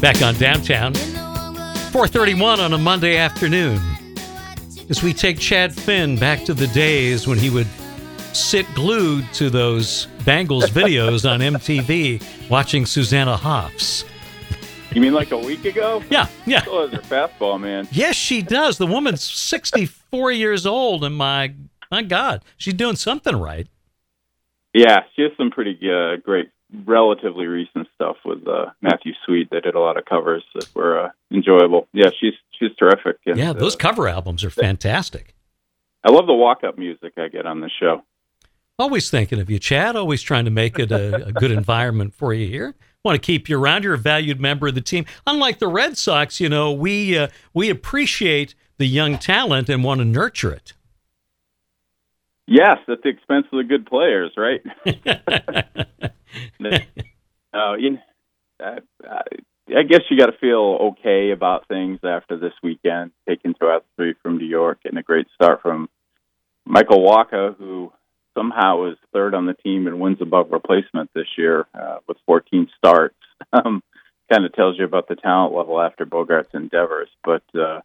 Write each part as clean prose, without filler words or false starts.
Back on Downtown, 4:31 on a Monday afternoon, as we take Chad Finn back to the days when he would sit glued to those Bengals videos on MTV watching Susanna Hoffs. You mean like a week ago? Yeah. Still has her fastball, man. Yes, she does. The woman's 64 years old, and my God, she's doing something right. Yeah, she has some pretty great, relatively recent stuff with Matthew Sweet. They did a lot of covers that were enjoyable. Yeah, she's terrific. And, yeah, those cover albums are fantastic. I love the walk-up music I get on the show. Always thinking of you, Chad. Always trying to make it a good environment for you here. Want to keep you around. You're a valued member of the team. Unlike the Red Sox, we appreciate the young talent and want to nurture it. Yes, at the expense of the good players, right? I guess you got to feel okay about things after this weekend, taking 2 out of 3 from New York, and a great start from Michael Wacha, who somehow is third on the team and wins above replacement this year with 14 starts. Kind of tells you about the talent level after Bogart's endeavors. But,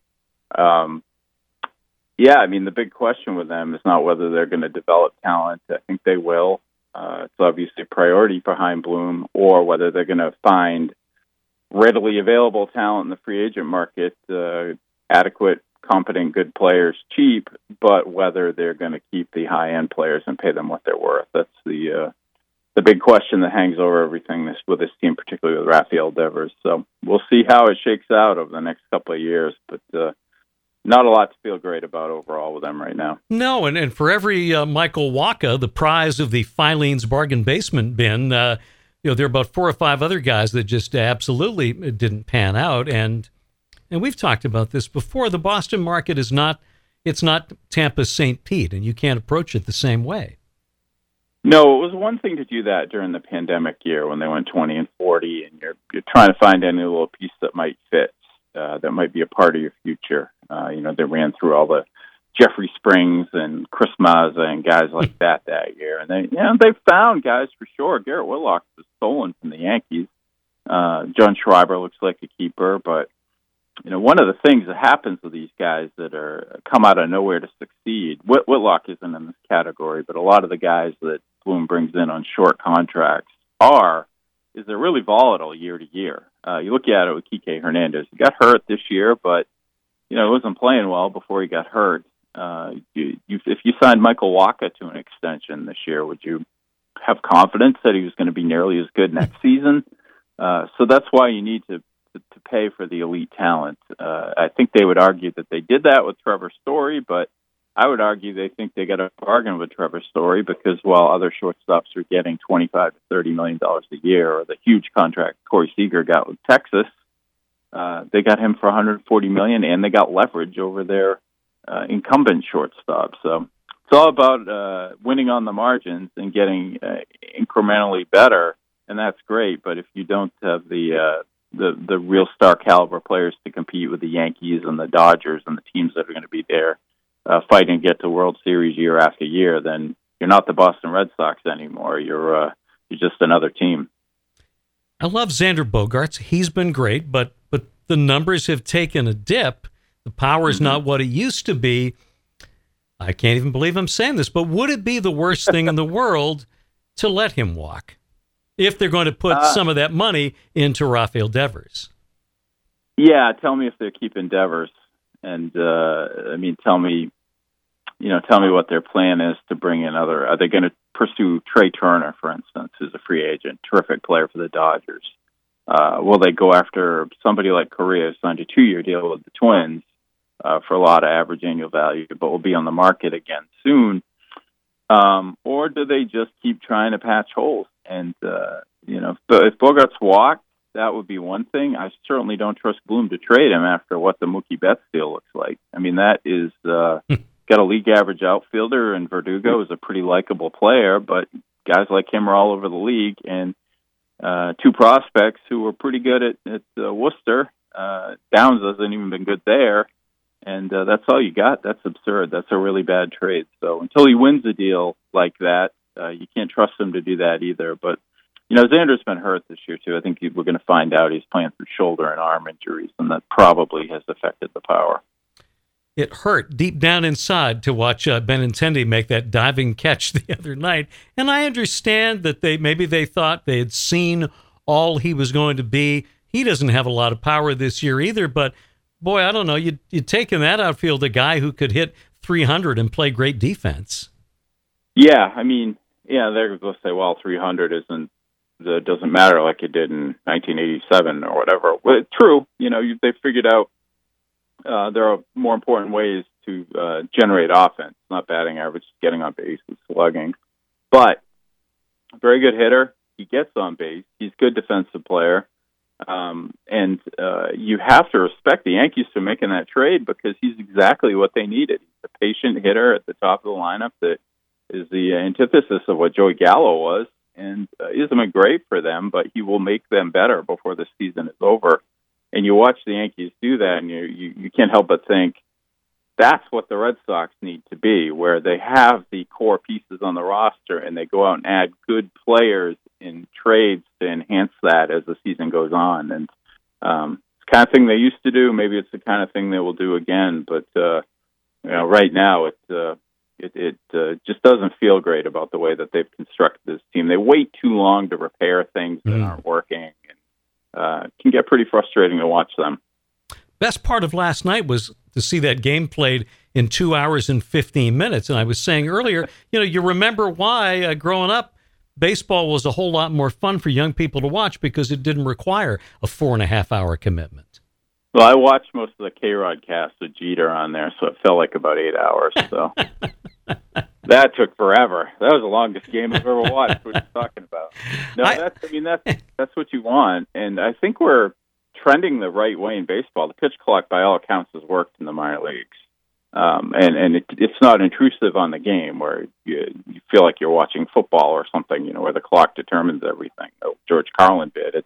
the big question with them is not whether they're going to develop talent. I think they will. It's obviously a priority for Chaim Bloom, or whether they're going to find readily available talent in the free agent market, adequate, competent, good players cheap, but whether they're going to keep the high-end players and pay them what they're worth. That's the big question that hangs over everything with this team, particularly with Rafael Devers. So we'll see how it shakes out over the next couple of years, but not a lot to feel great about overall with them right now. No, and for every Michael Wacha, the prize of the Filene's bargain basement bin, there are about 4 or 5 other guys that just absolutely didn't pan out, and we've talked about this before. The Boston market is not Tampa St. Pete, and you can't approach it the same way. No, it was one thing to do that during the pandemic year when they went 20 and 40, and you're trying to find any little piece that might fit, that might be a part of your future. They ran through all the Jeffrey Springs and Chris Mazza and guys like that year, and they found guys for sure. Garrett Whitlock was stolen from the Yankees. John Schreiber looks like a keeper, but one of the things that happens with these guys that come out of nowhere to succeed, Whitlock isn't in this category, but a lot of the guys that Bloom brings in on short contracts is they're really volatile year to year. You look at it with Kike Hernandez. He got hurt this year, but he wasn't playing well before he got hurt. If you signed Michael Wacha to an extension this year, would you have confidence that he was going to be nearly as good next season? So that's why you need to pay for the elite talent. I think they would argue that they did that with Trevor Story, but I would argue they think they got a bargain with Trevor Story because while other shortstops are getting $25 to $30 million a year, or the huge contract Corey Seager got with Texas, they got him for $140 million, and they got leverage over their incumbent shortstop. So it's all about winning on the margins and getting incrementally better, and that's great. But if you don't have the real star caliber players to compete with the Yankees and the Dodgers and the teams that are going to be there fighting to get to World Series year after year, then you're not the Boston Red Sox anymore. You're just another team. I love Xander Bogaerts. He's been great, but the numbers have taken a dip. The power is not what it used to be. I can't even believe I'm saying this, but would it be the worst thing in the world to let him walk if they're going to put some of that money into Rafael Devers? Yeah, tell me if they're keeping Devers, and tell me what their plan is to bring in other. Are they going to pursue Trey Turner, for instance, who's a free agent, terrific player for the Dodgers? Will they go after somebody like Correa, who signed a 2-year deal with the Twins for a lot of average annual value, but will be on the market again soon? Or do they just keep trying to patch holes? And, if Bogaerts walked, that would be one thing. I certainly don't trust Bloom to trade him after what the Mookie Betts deal looks like. I mean, that is got a league average outfielder, and Verdugo is a pretty likable player, but guys like him are all over the league. And 2 prospects who were pretty good at Worcester. Downs hasn't even been good there. And that's all you got. That's absurd. That's a really bad trade. So until he wins a deal like that, you can't trust him to do that either. But Xander's been hurt this year, too. I think we're going to find out he's playing through shoulder and arm injuries, and that probably has affected the power. It hurt deep down inside to watch Benintendi make that diving catch the other night. And I understand that maybe they thought they had seen all he was going to be. He doesn't have a lot of power this year either, but boy, I don't know. You'd take in that outfield a guy who could hit 300 and play great defense. Yeah, they're going to say, well, 300 doesn't matter like it did in 1987 or whatever. Well, it's true. They figured out there are more important ways to generate offense, not batting average, getting on base and slugging. But very good hitter. He gets on base. He's a good defensive player. And you have to respect the Yankees for making that trade because he's exactly what they needed. He's a patient hitter at the top of the lineup that is the antithesis of what Joey Gallo was. And he hasn't been great for them, but he will make them better before the season is over. And you watch the Yankees do that, and you can't help but think that's what the Red Sox need to be, where they have the core pieces on the roster and they go out and add good players in trades to enhance that as the season goes on. And it's the kind of thing they used to do. Maybe it's the kind of thing they will do again. But right now it just doesn't feel great about the way that they've constructed this team. They wait too long to repair things that aren't working, and can get pretty frustrating to watch them. Best part of last night was to see that game played in 2 hours and 15 minutes. And I was saying earlier, you remember why growing up, baseball was a whole lot more fun for young people to watch because it didn't require a 4.5 hour commitment. Well, I watched most of the K-Rod cast with Jeter on there, so it felt like about 8 hours. So that took forever. That was the longest game I've ever watched. What are you talking about? No, that's what you want, and I think we're trending the right way in baseball. The pitch clock, by all accounts, has worked in the minor leagues, and it's not intrusive on the game where you feel like you're watching football or something, where the clock determines everything. George Carlin did.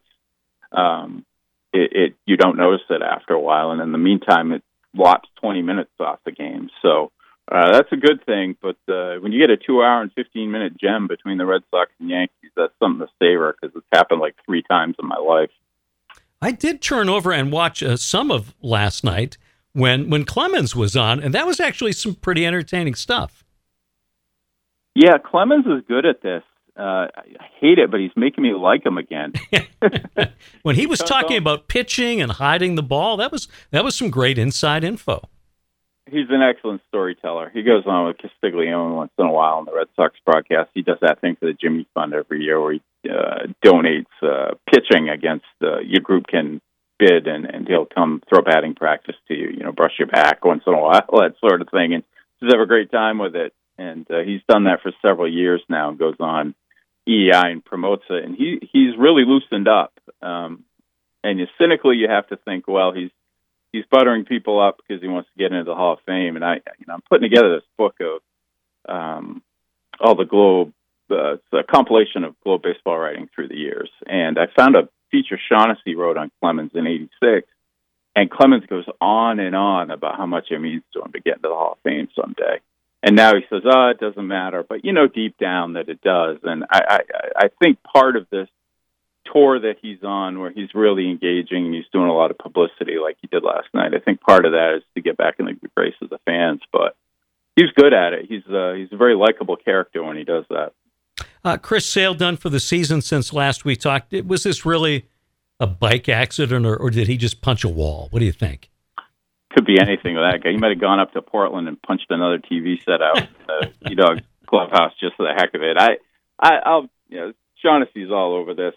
You don't notice it after a while, and in the meantime, it lops 20 minutes off the game. So that's a good thing. But when you get a 2 hour and 15-minute gem between the Red Sox and Yankees, that's something to savor because it's happened like 3 times in my life. I did turn over and watch some of last night when Clemens was on, and that was actually some pretty entertaining stuff. Yeah, Clemens is good at this. I hate it, but he's making me like him again. When he was talking about pitching and hiding the ball, that was some great inside info. He's an excellent storyteller. He goes on with Castiglione once in a while on the Red Sox broadcast. He does that thing for the Jimmy Fund every year where he donates pitching against your group can bid, and he'll come throw batting practice to you, brush your back once in a while, that sort of thing. And just have a great time with it. And he's done that for several years now and goes on EEI and promotes it. And he's really loosened up. And cynically, you have to think, well, he's buttering people up because he wants to get into the Hall of Fame. And I'm putting together this book of all the Globe. It's a compilation of Globe baseball writing through the years. And I found a feature Shaughnessy wrote on Clemens in '86. And Clemens goes on and on about how much it means to him to get into the Hall of Fame someday. And now he says, it doesn't matter. But deep down that it does. And I think part of this tour that he's on, where he's really engaging and he's doing a lot of publicity like he did last night, I think part of that is to get back in the good graces of the fans. But he's good at it. He's a very likable character when he does that. Chris Sale done for the season since last we talked. Was this really a bike accident, or did he just punch a wall? What do you think? Could be anything with that guy. He might have gone up to Portland and punched another TV set out in the T-Dog clubhouse just for the heck of it. I'll Shaughnessy's all over this.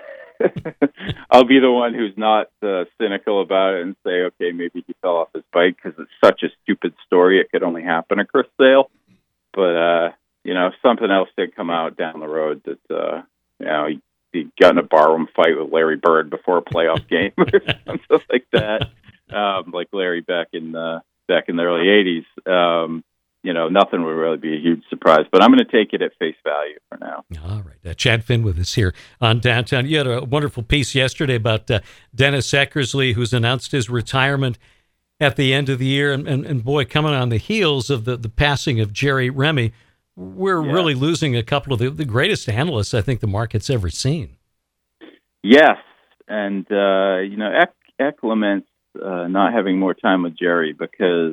I'll be the one who's not cynical about it and say, okay, maybe he fell off his bike because it's such a stupid story. It could only happen to Chris Sale. But, something else did come out down the road that, he got in a barroom fight with Larry Bird before a playoff game or something like that. Like Larry back in the early 80s. Nothing would really be a huge surprise, but I'm going to take it at face value for now. All right. Chad Finn with us here on Downtown. You had a wonderful piece yesterday about Dennis Eckersley, who's announced his retirement at the end of the year. And boy, coming on the heels of the passing of Jerry Remy, we're really losing a couple of the greatest analysts I think the market's ever seen. Yes, and Eck laments not having more time with Jerry because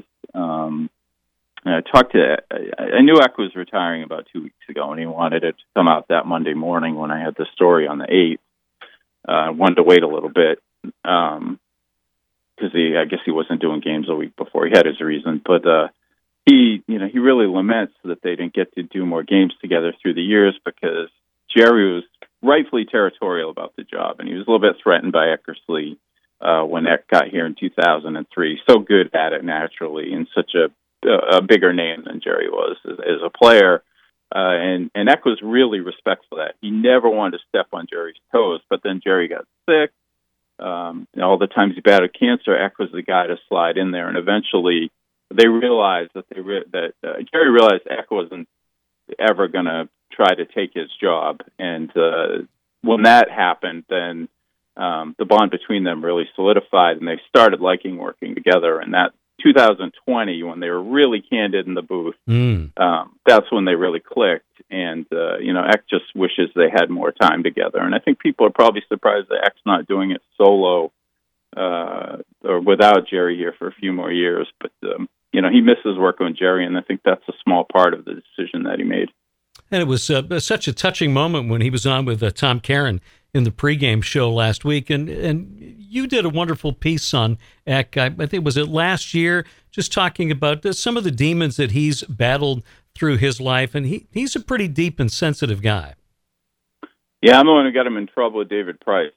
I knew Eck was retiring about 2 weeks ago, and he wanted it to come out that Monday morning when I had the story on the 8th. I wanted to wait a little bit because I guess he wasn't doing games a week before. He had his reason, but he really laments that they didn't get to do more games together through the years because Jerry was rightfully territorial about the job, and he was a little bit threatened by Eckersley when Eck got here in 2003. So good at it naturally, and such a bigger name than Jerry was as a player. And Eck was really respectful of that. He never wanted to step on Jerry's toes, but then Jerry got sick. All the times he battled cancer, Eck was the guy to slide in there, and eventually they realized that Jerry realized Eck wasn't ever going to try to take his job, and when that happened, then the bond between them really solidified, and they started liking working together. And that 2020, when they were really candid in the booth, that's when they really clicked. And Eck just wishes they had more time together. And I think people are probably surprised that Eck's not doing it solo or without Jerry here for a few more years. But he misses working with Jerry, and I think that's a small part of the decision that he made. And it was such a touching moment when he was on with Tom Caron in the pregame show last week. And you did a wonderful piece on Eck, I think, was it last year, just talking about some of the demons that he's battled through his life. And he's a pretty deep and sensitive guy. Yeah, I'm the one who got him in trouble with David Price.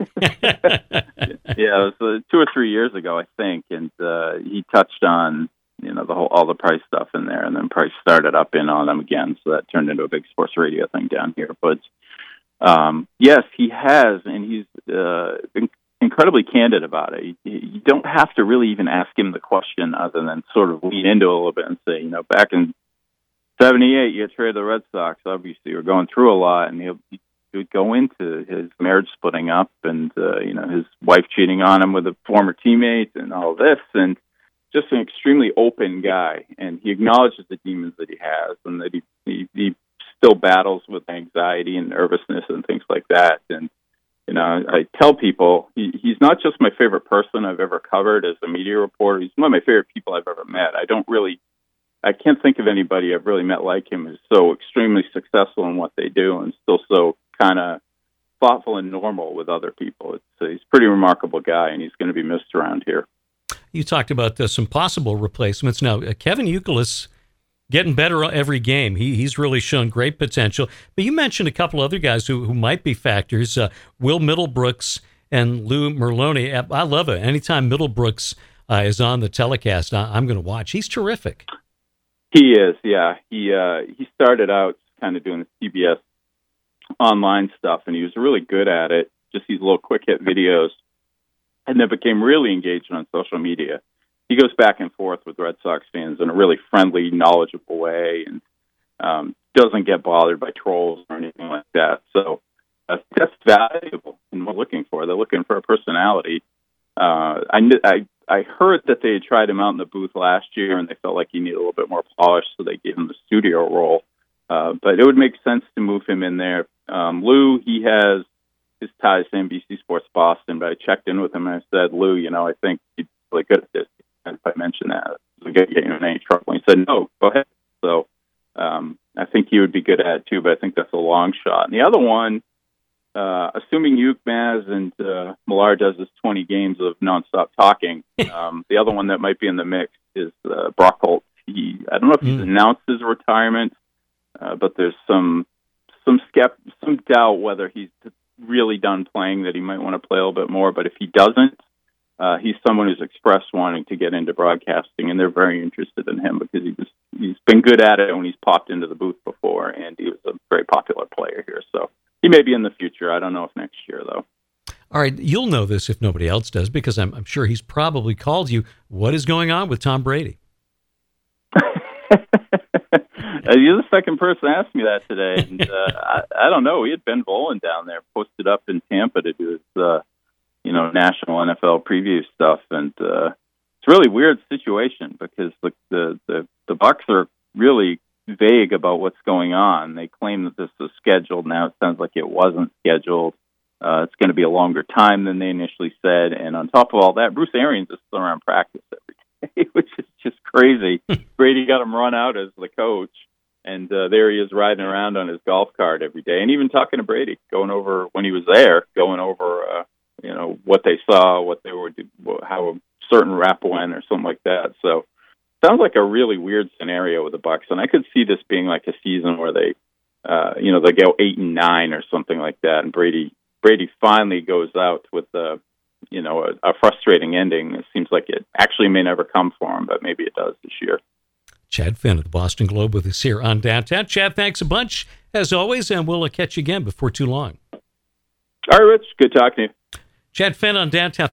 Yeah, it was 2 or 3 years ago, I think. And he touched on all the Price stuff in there, and then Price started up in on him again, so that turned into a big sports radio thing down here. But yes, he has, and he's been incredibly candid about it. You don't have to really even ask him the question other than sort of lean into it a little bit and say, back in '78, you traded the Red Sox. Obviously, you're going through a lot, and he would go into his marriage splitting up, and his wife cheating on him with a former teammate, and all this, and just an extremely open guy, and he acknowledges the demons that he has, and that he still battles with anxiety and nervousness and things like that. And I tell people he's not just my favorite person I've ever covered as a media reporter. He's one of my favorite people I've ever met. I can't think of anybody I've really met like him who's so extremely successful in what they do and still so kind of thoughtful and normal with other people. He's a pretty remarkable guy, and he's going to be missed around here. You talked about some possible replacements. Now, Kevin Youkilis getting better every game. He's really shown great potential. But you mentioned a couple other guys who might be factors, Will Middlebrooks and Lou Merloni. I love it. Anytime Middlebrooks is on the telecast, I'm going to watch. He's terrific. He is, yeah. He started out kind of doing the CBS online stuff, and he was really good at it, just these little quick-hit videos, and then became really engaged on social media. He goes back and forth with Red Sox fans in a really friendly, knowledgeable way, and doesn't get bothered by trolls or anything like that. So that's valuable in what we're looking for. They're looking for a personality. I heard that they had tried him out in the booth last year, and they felt like he needed a little bit more polish, so they gave him the studio role. But it would make sense to move him in there. Lou, he has his ties to NBC Sports Boston, but I checked in with him and I said, Lou, I think he'd be really good at this. And if I mentioned that, we'll get you in any trouble. He said, no, go ahead. So I think he would be good at it too, but I think that's a long shot. And the other one, assuming Maz and Millar does his 20 games of nonstop talking, the other one that might be in the mix is Brock Holt. I don't know if he's announced his retirement, but there's some doubt whether he's really done playing, that he might want to play a little bit more. But if he doesn't, he's someone who's expressed wanting to get into broadcasting, and they're very interested in him because he's been good at it when he's popped into the booth before, and he was a very popular player here. So he may be in the future. I don't know if next year, though. All right, you'll know this if nobody else does, because I'm sure he's probably called you. What is going on with Tom Brady? You're the second person to ask me that today. And, I don't know. We had Ben Volin down there posted up in Tampa to do his, national NFL preview stuff, and it's a really weird situation because the Bucs are really vague about what's going on. They claim that this was scheduled. Now it sounds like it wasn't scheduled. It's going to be a longer time than they initially said. And on top of all that, Bruce Arians is still around practice every day, which is just crazy. Brady got him run out as the coach, and there he is riding around on his golf cart every day. And even talking to Brady, going over, when he was there, going over, what they saw, what they would do, how a certain rep went or something like that. So sounds like a really weird scenario with the Bucs, and I could see this being like a season where they go 8-9 or something like that, and Brady finally goes out with a frustrating ending. It seems like it actually may never come for him, but maybe it does this year. Chad Finn of the Boston Globe with us here on Downtown. Chad, thanks a bunch as always, and we'll catch you again before too long. All right, Rich. Good talking to you. Chad Finn on Downtown.